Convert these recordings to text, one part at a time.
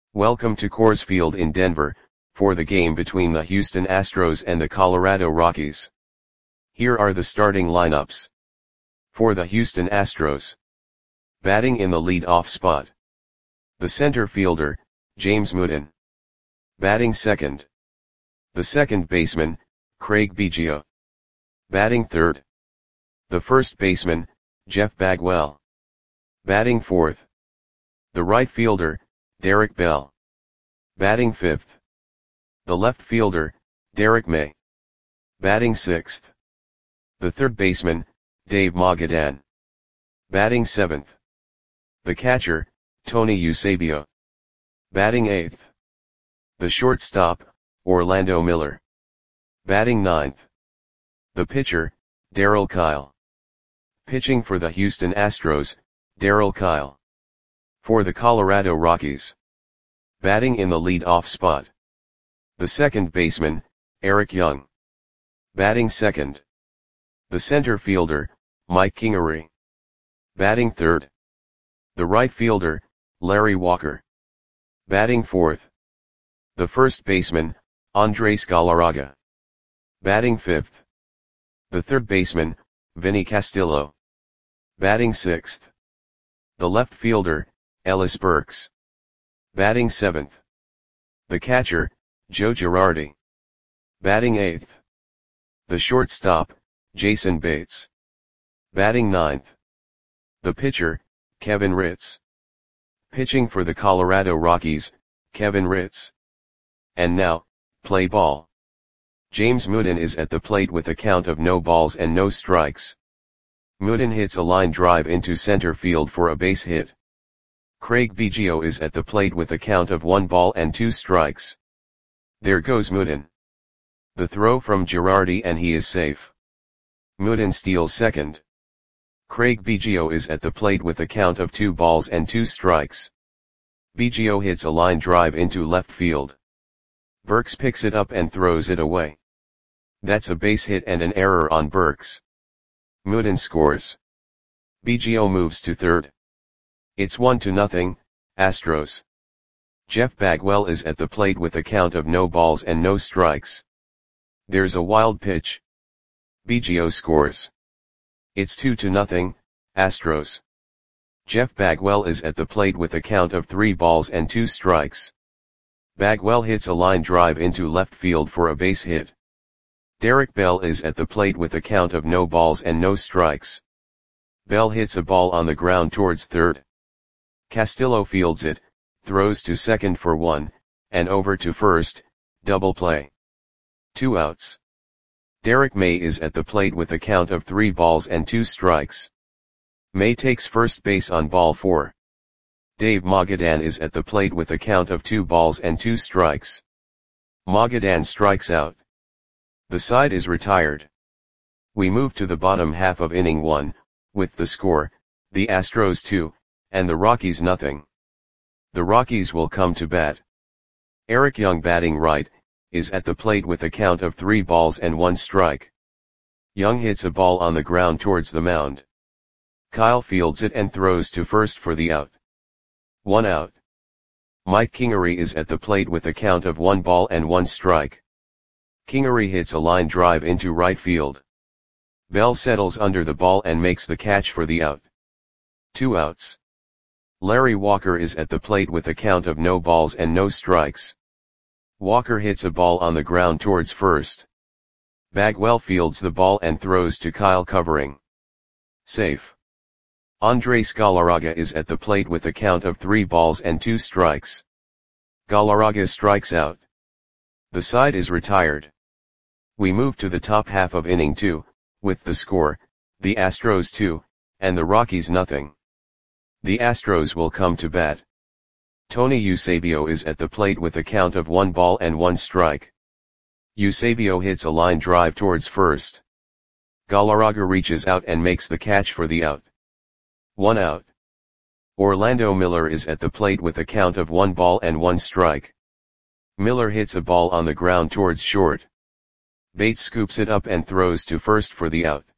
Welcome to Coors Field in Denver, for the game between the Houston Astros and the Colorado Rockies. Here are the starting lineups. For the Houston Astros. Batting in the lead-off spot. The center fielder, James Mooden. Batting second. The second baseman, Craig Biggio. Batting third. The first baseman, Jeff Bagwell. Batting fourth. The right fielder, Derek Bell. Batting fifth. The left fielder, Derek May. Batting sixth. The third baseman, Dave Magadan. Batting seventh. The catcher, Tony Eusebio. Batting eighth. The shortstop, Orlando Miller. Batting ninth. The pitcher, Darryl Kile. Pitching for the Houston Astros, Darryl Kile. For the Colorado Rockies. Batting in the lead-off spot. The second baseman, Eric Young. Batting second. The center fielder, Mike Kingery. Batting third. The right fielder, Larry Walker. Batting fourth. The first baseman, Andres Galarraga. Batting fifth. The third baseman, Vinny Castillo. Batting sixth. The left fielder, Ellis Burks. Batting seventh. The catcher, Joe Girardi. Batting eighth. The shortstop, Jason Bates. Batting ninth. The pitcher, Kevin Ritz. Pitching for the Colorado Rockies, Kevin Ritz. And now, play ball. James Mooden is at the plate with a count of no balls and no strikes. Mooden hits a line drive into center field for a base hit. Craig Biggio is at the plate with a count of 1 ball and 2 strikes. There goes Mooden. The throw from Girardi and he is safe. Mooden steals second. Craig Biggio is at the plate with a count of 2 balls and 2 strikes. Biggio hits a line drive into left field. Burks picks it up and throws it away. That's a base hit and an error on Burks. Mooden scores. Biggio moves to third. It's 1-0, Astros. Jeff Bagwell is at the plate with a count of no balls and no strikes. There's a wild pitch. Biggio scores. It's 2-0, Astros. Jeff Bagwell is at the plate with a count of 3 balls and 2 strikes. Bagwell hits a line drive into left field for a base hit. Derek Bell is at the plate with a count of no balls and no strikes. Bell hits a ball on the ground towards third. Castillo fields it, throws to second for 1, and over to first, double play. 2 outs. Derek May is at the plate with a count of 3 balls and 2 strikes. May takes first base on ball 4. Dave Magadan is at the plate with a count of 2 balls and 2 strikes. Magadan strikes out. The side is retired. We move to the bottom half of inning 1, with the score, the Astros 2, and the Rockies nothing. The Rockies will come to bat. Eric Young batting right, is at the plate with a count of 3 balls and 1 strike. Young hits a ball on the ground towards the mound. Kile fields it and throws to first for the out. 1 out. Mike Kingery is at the plate with a count of 1 ball and 1 strike. Kingery hits a line drive into right field. Bell settles under the ball and makes the catch for the out. 2 outs. Larry Walker is at the plate with a count of no balls and no strikes. Walker hits a ball on the ground towards first. Bagwell fields the ball and throws to Kile covering. Safe. Andres Galarraga is at the plate with a count of 3 balls and 2 strikes. Galarraga strikes out. The side is retired. We move to the top half of inning 2, with the score, the Astros 2, and the Rockies nothing. The Astros will come to bat. Tony Eusebio is at the plate with a count of 1 ball and 1 strike. Eusebio hits a line drive towards first. Galarraga reaches out and makes the catch for the out. 1 out. Orlando Miller is at the plate with a count of 1 ball and 1 strike. Miller hits a ball on the ground towards short. Bates scoops it up and throws to first for the out.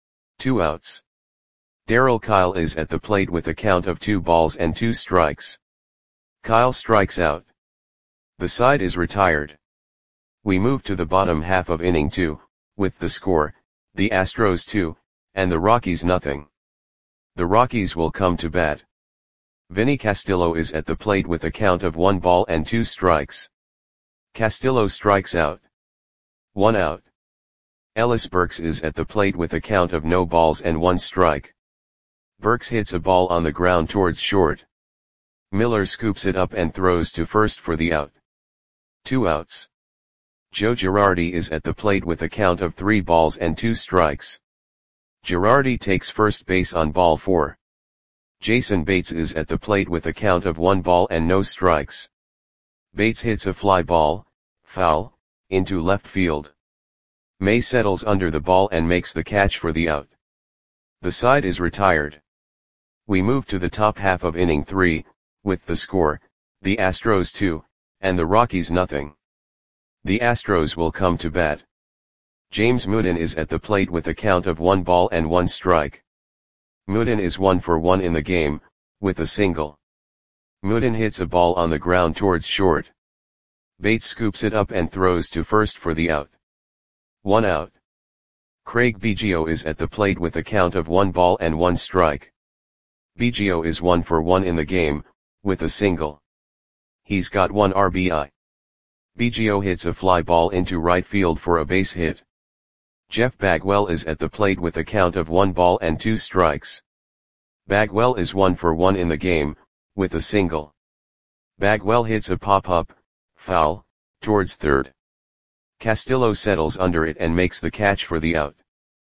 2 outs. Darryl Kile is at the plate with a count of 2 balls and 2 strikes. Kyle strikes out. The side is retired. We move to the bottom half of inning 2, with the score, the Astros 2, and the Rockies nothing. The Rockies will come to bat. Vinny Castillo is at the plate with a count of 1 ball and 2 strikes. Castillo strikes out. 1 out. Ellis Burks is at the plate with a count of no balls and 1 strike. Burks hits a ball on the ground towards short. Miller scoops it up and throws to first for the out. 2 outs. Joe Girardi is at the plate with a count of 3 balls and 2 strikes. Girardi takes first base on ball 4. Jason Bates is at the plate with a count of 1 ball and no strikes. Bates hits a fly ball, foul, into left field. May settles under the ball and makes the catch for the out. The side is retired. We move to the top half of inning 3, with the score, the Astros 2, and the Rockies nothing. The Astros will come to bat. James Mooden is at the plate with a count of 1 ball and 1 strike. Mooden is 1 for 1 in the game, with a single. Mooden hits a ball on the ground towards short. Bates scoops it up and throws to first for the out. 1 out. Craig Biggio is at the plate with a count of 1 ball and 1 strike. Biggio is 1 for 1 in the game, with a single. He's got 1 RBI. Biggio hits a fly ball into right field for a base hit. Jeff Bagwell is at the plate with a count of 1 ball and 2 strikes. Bagwell is 1 for 1 in the game, with a single. Bagwell hits a pop-up, foul, towards third. Castillo settles under it and makes the catch for the out.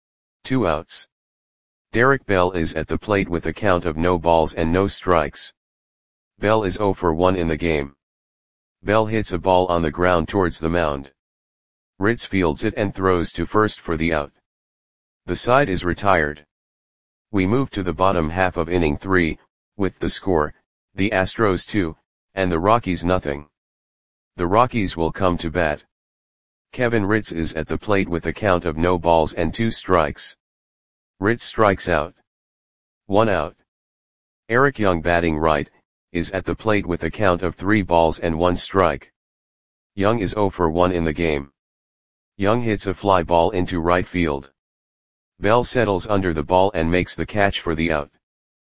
2 outs. Derek Bell is at the plate with a count of no balls and no strikes. Bell is 0 for 1 in the game. Bell hits a ball on the ground towards the mound. Ritz fields it and throws to first for the out. The side is retired. We move to the bottom half of inning 3, with the score, the Astros 2, and the Rockies nothing. The Rockies will come to bat. Kevin Ritz is at the plate with a count of no balls and 2 strikes. Ritz strikes out. 1 out. Eric Young, batting right, is at the plate with a count of 3 balls and 1 strike. Young is 0 for 1 in the game. Young hits a fly ball into right field. Bell settles under the ball and makes the catch for the out.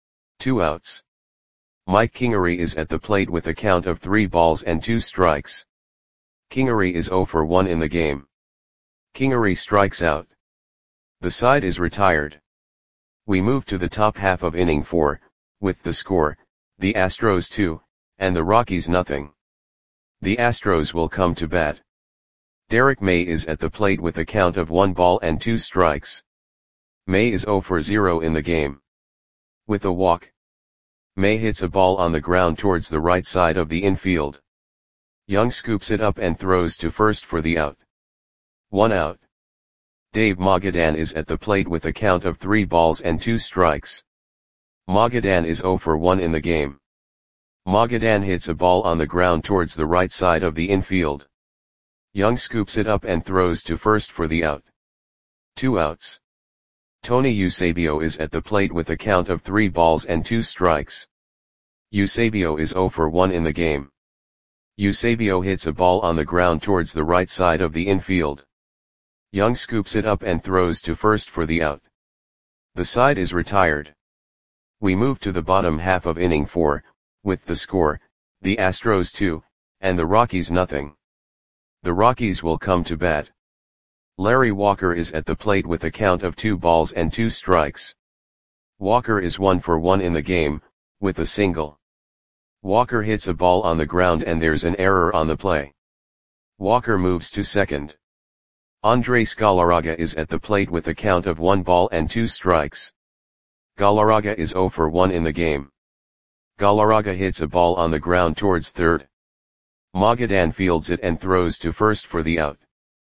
2 outs. Mike Kingery is at the plate with a count of 3 balls and 2 strikes. Kingery is 0 for 1 in the game. Kingery strikes out. The side is retired. We move to the top half of inning 4, with the score, the Astros 2, and the Rockies nothing. The Astros will come to bat. Derek May is at the plate with a count of 1 ball and 2 strikes. May is 0 for 0 in the game. With a walk. May hits a ball on the ground towards the right side of the infield. Young scoops it up and throws to first for the out. 1 out. Dave Magadan is at the plate with a count of 3 balls and 2 strikes. Magadan is 0 for 1 in the game. Magadan hits a ball on the ground towards the right side of the infield. Young scoops it up and throws to first for the out. 2 outs. Tony Eusebio is at the plate with a count of 3 balls and 2 strikes. Eusebio is 0 for 1 in the game. Eusebio hits a ball on the ground towards the right side of the infield. Young scoops it up and throws to first for the out. The side is retired. We move to the bottom half of inning 4, with the score, the Astros 2, and the Rockies nothing. The Rockies will come to bat. Larry Walker is at the plate with a count of 2 balls and 2 strikes. Walker is 1 for 1 in the game, with a single. Walker hits a ball on the ground and there's an error on the play. Walker moves to second. Andres Galarraga is at the plate with a count of 1 ball and 2 strikes. Galarraga is 0 for 1 in the game. Galarraga hits a ball on the ground towards third. Magadan fields it and throws to first for the out.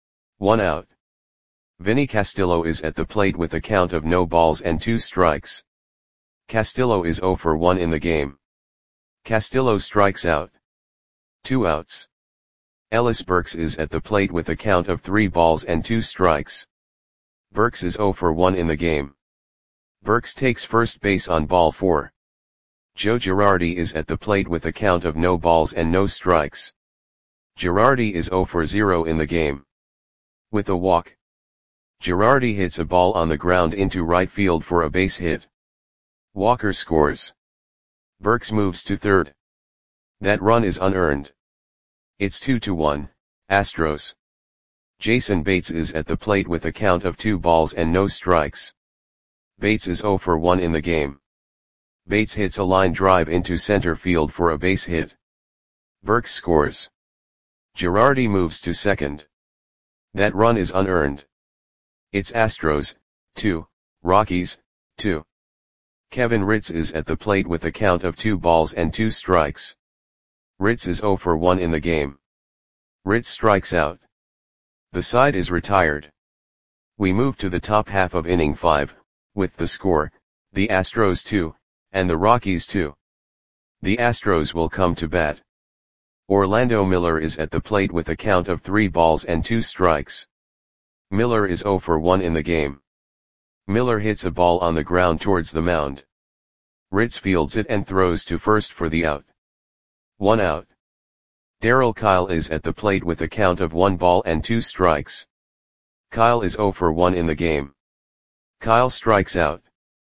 1 out. Vinny Castillo is at the plate with a count of no balls and 2 strikes. Castillo is 0 for 1 in the game. Castillo strikes out. 2 outs. Ellis Burks is at the plate with a count of 3 balls and 2 strikes. Burks is 0 for 1 in the game. Burks takes first base on ball 4. Joe Girardi is at the plate with a count of no balls and no strikes. Girardi is 0 for 0 in the game. With a walk, Girardi hits a ball on the ground into right field for a base hit. Walker scores. Burks moves to third. That run is unearned. It's 2-1, Astros. Jason Bates is at the plate with a count of 2 balls and no strikes. Bates is 0 for 1 in the game. Bates hits a line drive into center field for a base hit. Burks scores. Girardi moves to second. That run is unearned. It's Astros, 2, Rockies, 2. Kevin Ritz is at the plate with a count of 2 balls and 2 strikes. Ritz is 0 for 1 in the game. Ritz strikes out. The side is retired. We move to the top half of inning 5, with the score, the Astros 2, and the Rockies 2. The Astros will come to bat. Orlando Miller is at the plate with a count of 3 balls and 2 strikes. Miller is 0 for 1 in the game. Miller hits a ball on the ground towards the mound. Ritz fields it and throws to first for the out. 1 out. Darryl Kyle is at the plate with a count of 1 ball and 2 strikes. Kyle is 0 for 1 in the game. Kyle strikes out.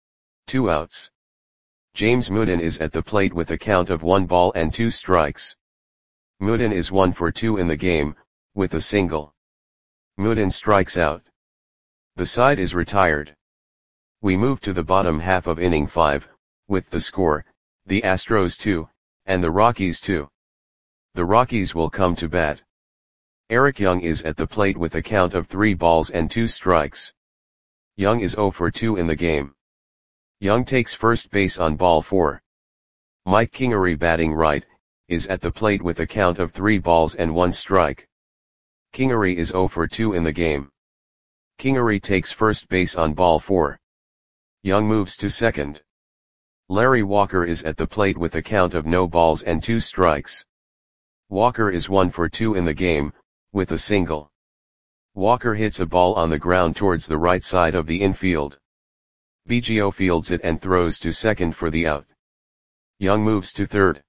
2 outs. James Mooden is at the plate with a count of 1 ball and 2 strikes. Mooden is 1 for 2 in the game, with a single. Mooden strikes out. The side is retired. We move to the bottom half of inning 5, with the score, the Astros 2, and the Rockies 2. The Rockies will come to bat. Eric Young is at the plate with a count of 3 balls and 2 strikes. Young is 0 for 2 in the game. Young takes first base on ball 4. Mike Kingery, batting right, is at the plate with a count of 3 balls and 1 strike. Kingery is 0 for 2 in the game. Kingery takes first base on ball 4. Young moves to second. Larry Walker is at the plate with a count of no balls and 2 strikes. Walker is 1 for 2 in the game, with a single. Walker hits a ball on the ground towards the right side of the infield. Biggio fields it and throws to second for the out. Young moves to third.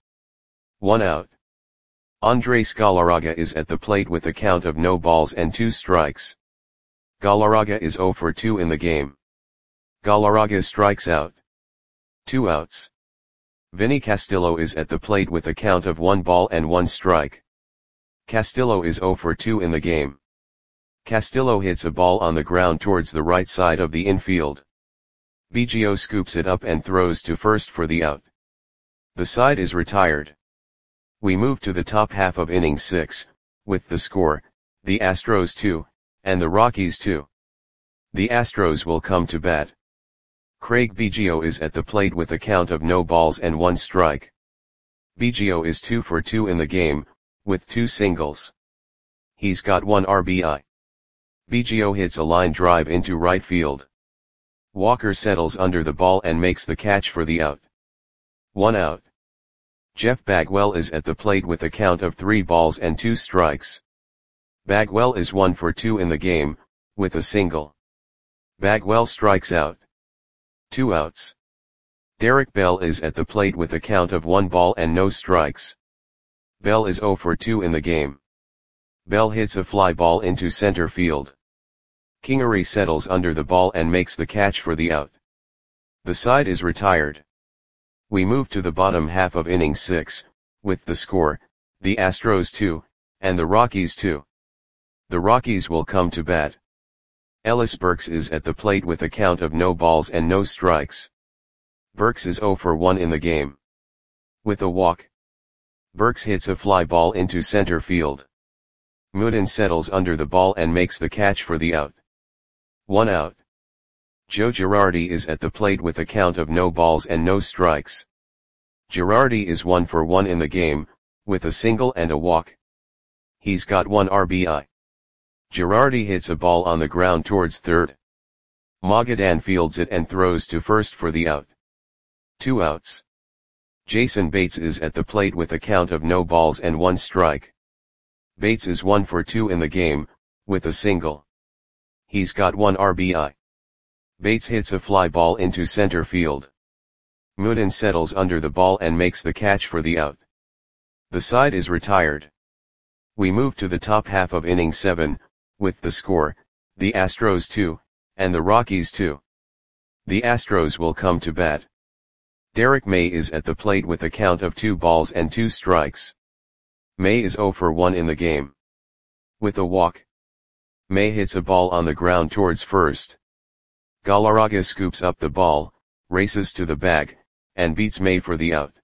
1 out. Andres Galarraga is at the plate with a count of no balls and 2 strikes. Galarraga is 0 for 2 in the game. Galarraga strikes out. 2 outs. Vinny Castillo is at the plate with a count of 1 ball and 1 strike. Castillo is 0 for 2 in the game. Castillo hits a ball on the ground towards the right side of the infield. Biggio scoops it up and throws to first for the out. The side is retired. We move to the top half of inning 6, with the score, the Astros 2, and the Rockies 2. The Astros will come to bat. Craig Biggio is at the plate with a count of no balls and 1 strike. Biggio is 2 for 2 in the game, with 2 singles. He's got 1 RBI. Biggio hits a line drive into right field. Walker settles under the ball and makes the catch for the out. 1 out. Jeff Bagwell is at the plate with a count of 3 balls and 2 strikes. Bagwell is 1 for 2 in the game, with a single. Bagwell strikes out. 2 outs. Derek Bell is at the plate with a count of 1 ball and no strikes. Bell is 0 for 2 in the game. Bell hits a fly ball into center field. Kingery settles under the ball and makes the catch for the out. The side is retired. We move to the bottom half of inning 6, with the score, the Astros 2, and the Rockies 2. The Rockies will come to bat. Ellis Burks is at the plate with a count of no balls and no strikes. Burks is 0 for 1 in the game. With a walk, Burks hits a fly ball into center field. Mooden settles under the ball and makes the catch for the out. 1 out. Joe Girardi is at the plate with a count of no balls and no strikes. Girardi is 1 for 1 in the game, with a single and a walk. He's got 1 RBI. Girardi hits a ball on the ground towards third. Magadan fields it and throws to first for the out. 2 outs. Jason Bates is at the plate with a count of no balls and 1 strike. Bates is 1 for 2 in the game, with a single. He's got 1 RBI. Bates hits a fly ball into center field. Mudin settles under the ball and makes the catch for the out. The side is retired. We move to the top half of inning 7, with the score, the Astros 2, and the Rockies 2. The Astros will come to bat. Derek May is at the plate with a count of 2 balls and 2 strikes. May is 0 for 1 in the game. With a walk, May hits a ball on the ground towards first. Galarraga scoops up the ball, races to the bag, and beats May for the out.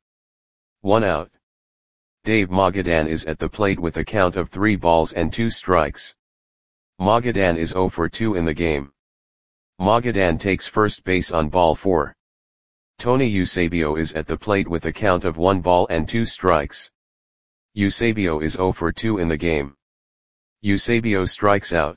1 out. Dave Magadan is at the plate with a count of 3 balls and 2 strikes. Magadan is 0 for 2 in the game. Magadan takes first base on ball 4. Tony Eusebio is at the plate with a count of 1 ball and 2 strikes. Eusebio is 0 for 2 in the game. Eusebio strikes out.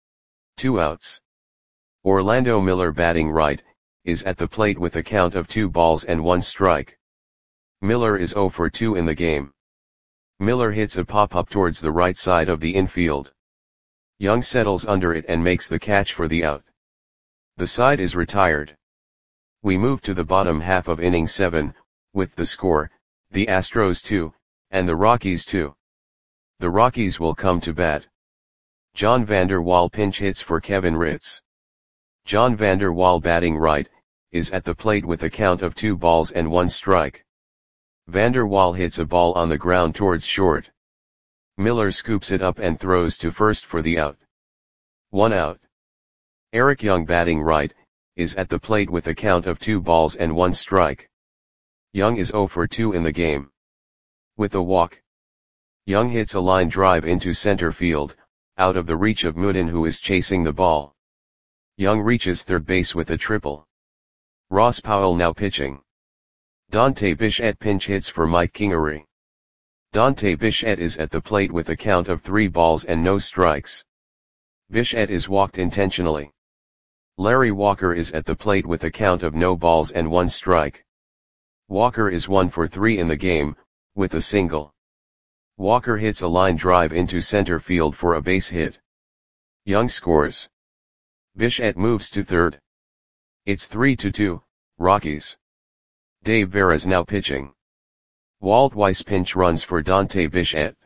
2 outs. Orlando Miller, batting right, is at the plate with a count of 2 balls and 1 strike. Miller is 0 for 2 in the game. Miller hits a pop-up towards the right side of the infield. Young settles under it and makes the catch for the out. The side is retired. We move to the bottom half of inning 7, with the score, the Astros 2, and the Rockies 2. The Rockies will come to bat. John Vander Wal pinch hits for Kevin Ritz. John Vander Wal, batting right, is at the plate with a count of 2 balls and 1 strike. Vander Wal hits a ball on the ground towards short. Miller scoops it up and throws to first for the out. 1 out. Eric Young, batting right, is at the plate with a count of 2 balls and 1 strike. Young is 0 for 2 in the game. With a walk, Young hits a line drive into center field, out of the reach of Mudin, who is chasing the ball. Young reaches third base with a triple. Ross Powell now pitching. Dante Bichette pinch hits for Mike Kingery. Dante Bichette is at the plate with a count of 3 balls and no strikes. Bichette is walked intentionally. Larry Walker is at the plate with a count of no balls and 1 strike. Walker is 1 for 3 in the game, with a single. Walker hits a line drive into center field for a base hit. Young scores. Bichette moves to third. It's 3-2, Rockies. Dave Veras now pitching. Walt Weiss pinch runs for Dante Bichette.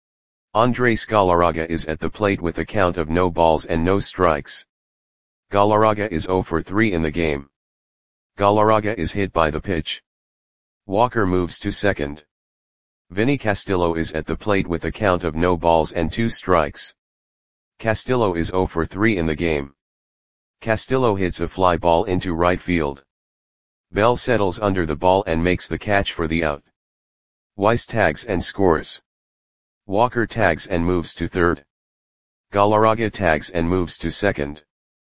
Andres Galarraga is at the plate with a count of no balls and no strikes. Galarraga is 0 for 3 in the game. Galarraga is hit by the pitch. Walker moves to second. Vinny Castillo is at the plate with a count of no balls and 2 strikes. Castillo is 0 for 3 in the game. Castillo hits a fly ball into right field. Bell settles under the ball and makes the catch for the out. Weiss tags and scores. Walker tags and moves to third. Galarraga tags and moves to second.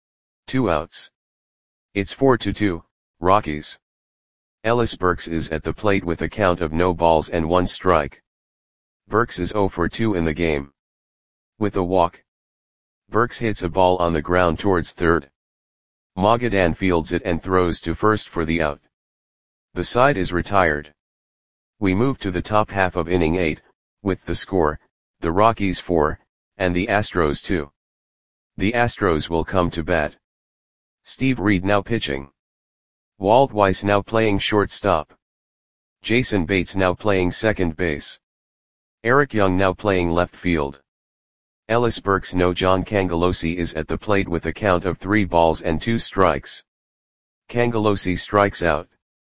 2 outs. It's 4-2, Rockies. Ellis Burks is at the plate with a count of no balls and 1 strike. Burks is 0 for 2 in the game. With a walk, Burks hits a ball on the ground towards third. Magadan fields it and throws to first for the out. The side is retired. We move to the top half of inning 8, with the score, the Rockies 4, and the Astros 2. The Astros will come to bat. Steve Reed now pitching. Walt Weiss now playing shortstop. Jason Bates now playing second base. Eric Young now playing left field. Ellis Burks no John Cangelosi is at the plate with a count of 3 balls and 2 strikes. Cangelosi strikes out.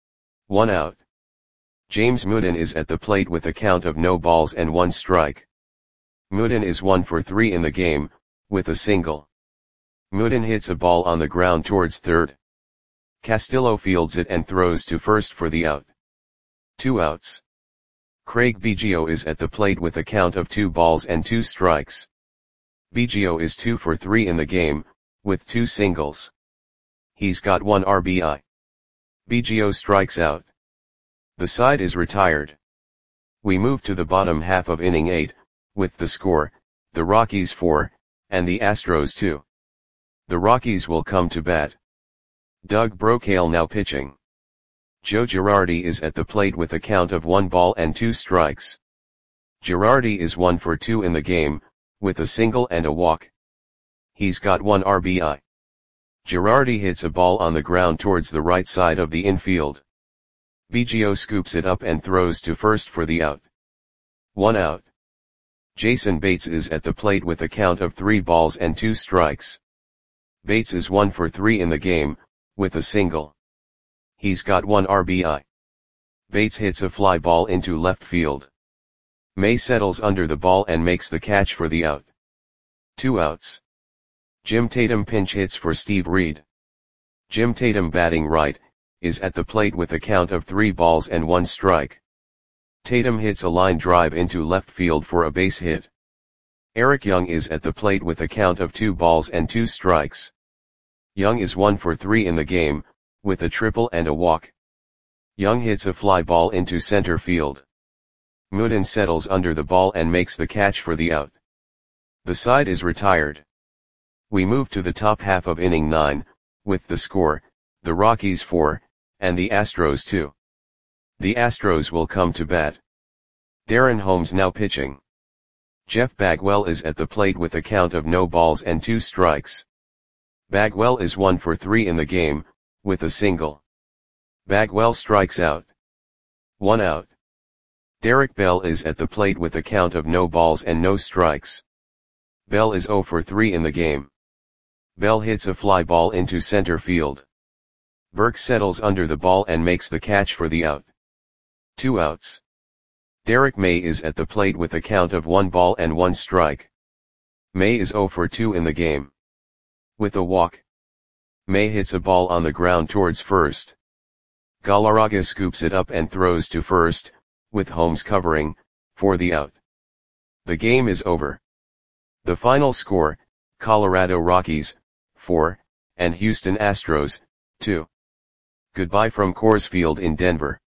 1 out. James Mudin is at the plate with a count of no balls and 1 strike. Mudin is 1 for 3 in the game, with a single. Mudin hits a ball on the ground towards third. Castillo fields it and throws to first for the out. 2 outs. Craig Biggio is at the plate with a count of 2 balls and 2 strikes. Biggio is 2 for 3 in the game, with 2 singles. He's got 1 RBI. Biggio strikes out. The side is retired. We move to the bottom half of inning 8, with the score, the Rockies 4, and the Astros 2. The Rockies will come to bat. Doug Brocail now pitching. Joe Girardi is at the plate with a count of 1 ball and 2 strikes. Girardi is 1 for 2 in the game, with a single and a walk. He's got 1 RBI. Girardi hits a ball on the ground towards the right side of the infield. Biggio scoops it up and throws to first for the out. 1 out. Jason Bates is at the plate with a count of 3 balls and 2 strikes. Bates is 1 for 3 in the game, with a single. He's got 1 RBI. Bates hits a fly ball into left field. May settles under the ball and makes the catch for the out. 2 outs. Jim Tatum pinch hits for Steve Reed. Jim Tatum, batting right, is at the plate with a count of 3 balls and 1 strike. Tatum hits a line drive into left field for a base hit. Eric Young is at the plate with a count of 2 balls and 2 strikes. Young is 1 for 3 in the game, with a triple and a walk. Young hits a fly ball into center field. Mooden settles under the ball and makes the catch for the out. The side is retired. We move to the top half of inning 9, with the score, the Rockies 4, and the Astros 2. The Astros will come to bat. Darren Holmes now pitching. Jeff Bagwell is at the plate with a count of no balls and 2 strikes. Bagwell is 1 for 3 in the game, with a single. Bagwell strikes out. 1 out. Derek Bell is at the plate with a count of no balls and no strikes. Bell is 0 for 3 in the game. Bell hits a fly ball into center field. Burke settles under the ball and makes the catch for the out. 2 outs. Derek May is at the plate with a count of 1 ball and 1 strike. May is 0 for 2 in the game. With a walk. May hits a ball on the ground towards first. Galarraga scoops it up and throws to first, with Holmes covering, for the out. The game is over. The final score, Colorado Rockies, 4, and Houston Astros, 2. Goodbye from Coors Field in Denver.